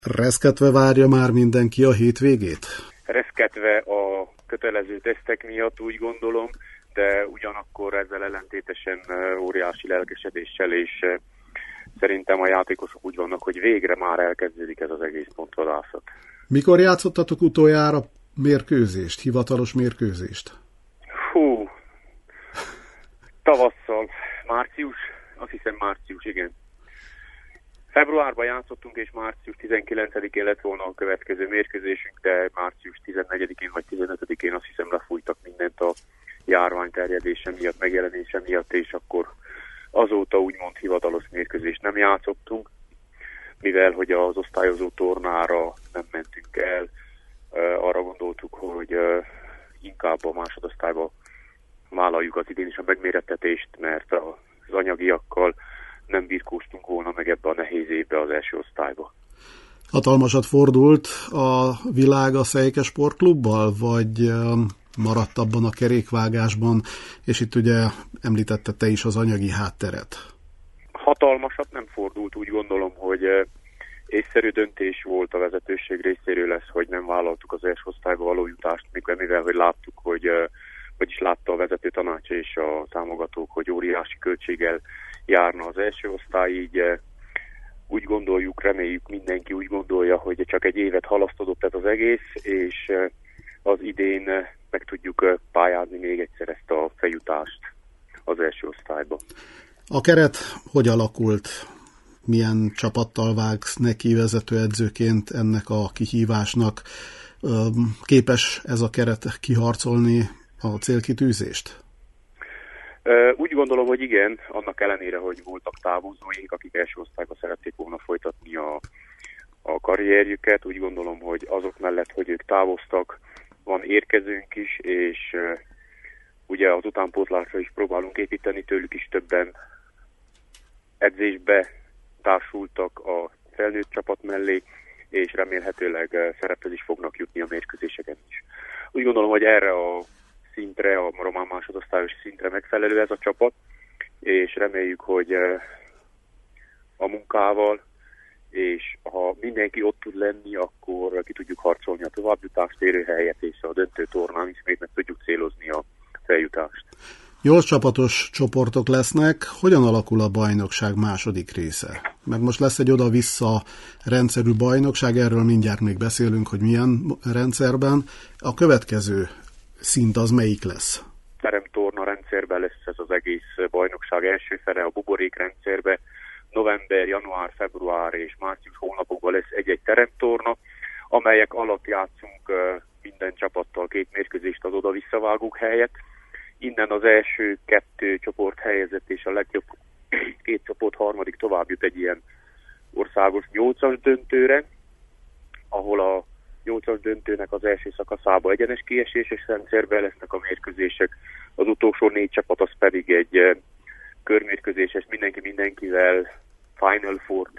Reszketve várja már mindenki a hétvégét? Reszketve a kötelező tesztek miatt úgy gondolom, de ugyanakkor ezzel ellentétesen óriási lelkesedéssel, és szerintem a játékosok úgy vannak, hogy végre már elkezdődik ez az egész pontvadászat. Mikor játszottatok utoljára mérkőzést, hivatalos mérkőzést? Tavasszal, március, azt hiszem március, igen. Februárban játszottunk, és március 19-én lett volna a következő mérkőzésünk, de március 14-én vagy 15-én azt hiszem lefújtak mindent a járvány terjedése miatt, megjelenése miatt, és akkor azóta úgymond hivatalos mérkőzést nem játszottunk, mivel hogy az osztályozó tornára nem mentünk el, arra gondoltuk, hogy inkább a másodosztályba vállaljuk az idén is a megmérettetést, mert az anyagiakkal nem birkóztunk volna meg ebbe a nehéz évbe az első osztályba. Hatalmasat fordult a világ a Szejke Sportklubbal, vagy maradt abban a kerékvágásban, és itt ugye említette te is az anyagi hátteret? Hatalmasat nem fordult, úgy gondolom, hogy észszerű döntés volt a vezetőség részéről lesz, hogy nem vállaltuk az első osztályba való jutást, mivel hogy láttuk, vagyis látta a vezető tanács és a támogatók, hogy óriási költséggel járna az első osztály, így úgy gondoljuk, reméljük, mindenki úgy gondolja, hogy csak egy évet halasztodott ez az egész, és az idén meg tudjuk pályázni még egyszer ezt a feljutást az első osztályba. A keret hogy alakult? Milyen csapattal vágsz neki vezetőedzőként ennek a kihívásnak? Képes ez a keret kiharcolni a célkitűzést? Úgy gondolom, hogy igen, annak ellenére, hogy voltak távozóink, akik első osztályba szerették volna folytatni a karrierjüket. Úgy gondolom, hogy azok mellett, hogy ők távoztak, van érkezőnk is, és ugye az utánpótlásra is próbálunk építeni, tőlük is többen edzésbe társultak a felnőtt csapat mellé, és remélhetőleg szerephez is fognak jutni a mérkőzéseken is. Úgy gondolom, hogy erre a szintre, a román másodosztályos szintre megfelelő ez a csapat, és reméljük, hogy a munkával, és ha mindenki ott tud lenni, akkor ki tudjuk harcolni a továbbjutást érő helyet, és a döntő tornán ismét meg tudjuk célozni a feljutást. 8 csapatos csoportok lesznek. Hogyan alakul a bajnokság második része? Mert most lesz egy oda-vissza rendszerű bajnokság, erről mindjárt még beszélünk, hogy milyen rendszerben. A következő szint az melyik lesz? Teremtorna rendszerben lesz ez az egész bajnokság első fele, a buborék rendszerben. November, január, február és március hónapokban lesz egy-egy teremtorna, amelyek alatt játszunk minden csapattal 2 mérkőzést az oda-visszavágók helyett. Innen az első 2 csoport helyezett és a legjobb 2 csoport harmadik tovább jut egy ilyen országos 8-as döntőre, ahol a 8-as döntőnek az első szakaszában egyenes kieséses rendszerben lesznek a mérkőzések, az utolsó 4 csapat az pedig egy körmérkőzéses mindenkivel Final Four-t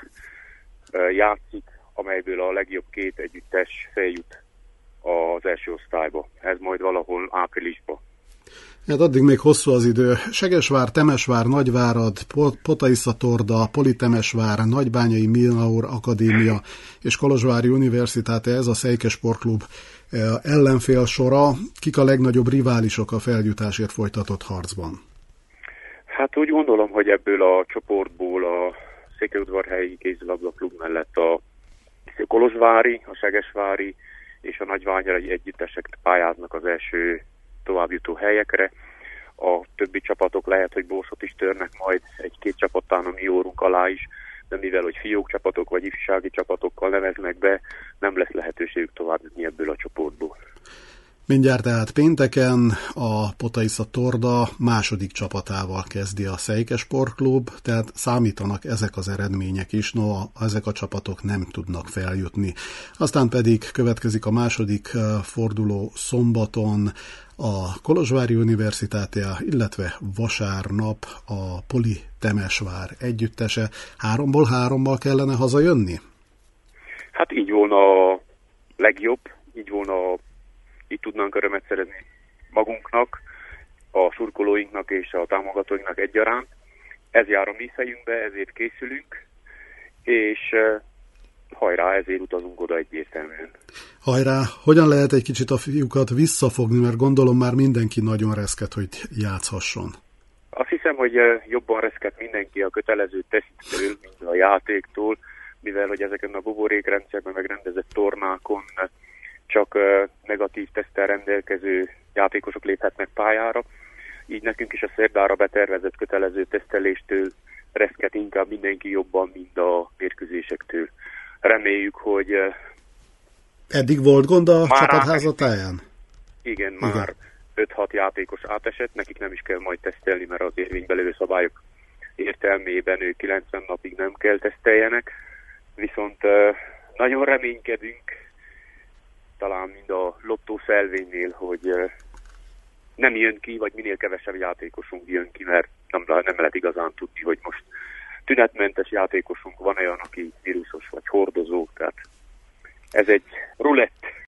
játszik, amelyből a legjobb 2 együttes feljut az első osztályba. Ez majd valahol áprilisban. Hát addig még hosszú az idő. Segesvár, Temesvár, Nagyvárad, Potaisszatorda, Politemesvár, Nagybányai Milnaur Akadémia és Kolozsvári Universitáte, ez a Szejke Sportklub ellenfél sora. Kik a legnagyobb riválisok a feljutásért folytatott harcban? Hát úgy gondolom, hogy ebből a csoportból a Székelyudvarhelyi kézilabda klub mellett a kolozsvári, a segesvári és a nagyványai együttesek pályáznak az első továbbjutó helyekre. A többi csapatok lehet, hogy Borsot is törnek majd 1-2 csapattán a mi órunk alá is, de mivel, hogy fiók csapatok vagy ifjúsági csapatokkal neveznek be, nem lesz lehetőségük továbbjutni ebből a csoportból. Mindjárt tehát pénteken a Potaisszatorda második csapatával kezdi a Szejke Sportklub, tehát számítanak ezek az eredmények is, ezek a csapatok nem tudnak feljutni. Aztán pedig következik a második forduló szombaton a Kolozsvári Universitátea, illetve vasárnap a Politemesvár együttese. 3-ból 3-mal kellene hazajönni? Hát így volna a legjobb, így tudnánk örömet szerezni magunknak, a szurkolóinknak és a támogatóinknak egyaránt. Ez jár a mi fejünkbe, ezért készülünk, és hajrá, ezért utazunk oda egyértelműen. Hajrá, hogyan lehet egy kicsit a fiúkat visszafogni, mert gondolom már mindenki nagyon reszket, hogy játszhasson. Azt hiszem, hogy jobban reszket mindenki a kötelező tesztől, mint a játéktól, mivel hogy ezeken a buborékrendszerben megrendezett tornákon csak negatív teszttel rendelkező játékosok léphetnek pályára. Így nekünk is a szerdára betervezett kötelező teszteléstől reszket inkább mindenki jobban, mint a mérkőzésektől. Reméljük, hogy... Eddig volt gond a csapatházatáján? Igen, már 5-6 játékos átesett, nekik nem is kell majd tesztelni, mert az érvényben lévő szabályok értelmében ők 90 napig nem kell teszteljenek. Viszont nagyon reménykedünk, talán mind a lottó szelvénynél, hogy nem jön ki, vagy minél kevesebb játékosunk jön ki, mert nem lehet igazán tudni, hogy most tünetmentes játékosunk van olyan, aki vírusos vagy hordozó, tehát ez egy rulett.